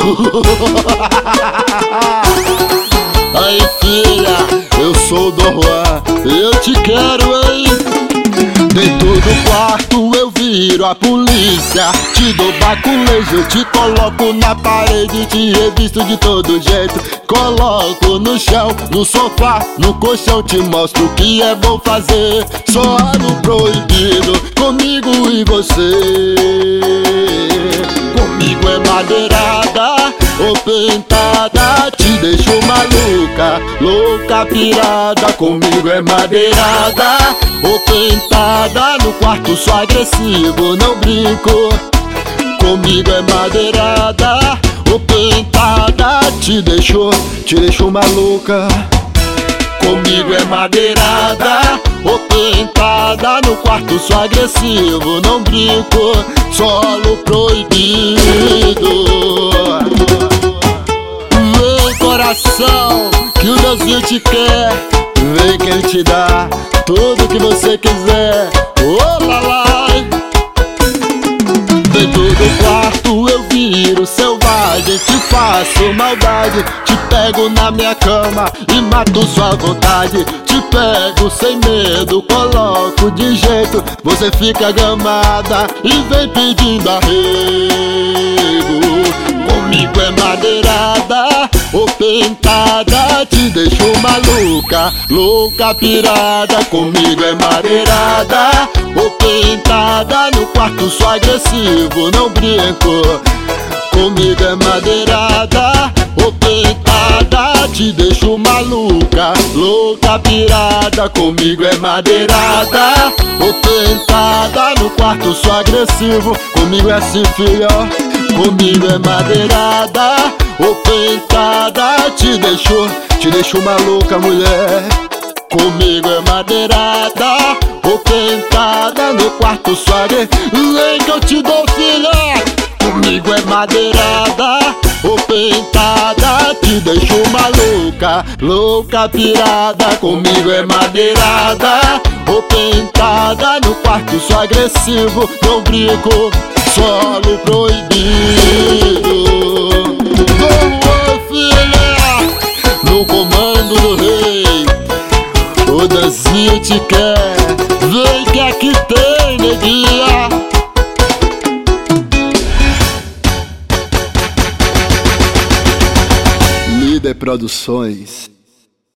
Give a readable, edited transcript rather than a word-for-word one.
Aí filha, eu sou o Dom Juan, eu te quero, hein? Dentro do quarto eu viro a polícia, te dou baculejo, te coloco na parede, te revisto de todo jeito, coloco no chão, no sofá, no colchão, te mostro o que é bom fazer. Só no proibido, comigo e você. Comigo é madeirada ou pentada, te deixo maluca, louca, pirada. Comigo é madeirada ou pentada, no quarto sou agressivo, não brinco. Comigo é madeirada ou pentada, te deixo maluca. Comigo é madeirada ou pentada, no quarto sou agressivo, não brinco, solo proibido. Vem coração, que o Deusinho te quer, vem que ele te dá tudo que você quiser. Oh lá lá. Dentro do quarto eu viro selvagem, te faço maldade, te pego na minha cama e mato sua vontade. Te pego sem medo, coloco de jeito, você fica gamada e vem pedindo arrego. Comigo é madeirada ou pentada, te deixo maluca, louca, pirada. Comigo é madeirada ou pentada, no quarto sou agressivo, não brinco. Comigo é madeirada ou pentada, te deixo maluca, louca, pirada. Comigo é madeirada ou pentada, no quarto sou agressivo. Comigo é assim, filha, comigo é madeirada ou pentada, te deixo maluca, mulher. Comigo é madeirada ou pentada, no quarto sou agressivo. Vem que eu te dou, filha. Comigo é madeirada ou pentada, te deixo maluca, louca, pirada. Comigo é madeirada ou pentada, no quarto sou agressivo, não brinco, solo proibido. Dom filha, no comando do rei, o Deusinho te quer, vem que aqui tem neguinha. Líder Produções.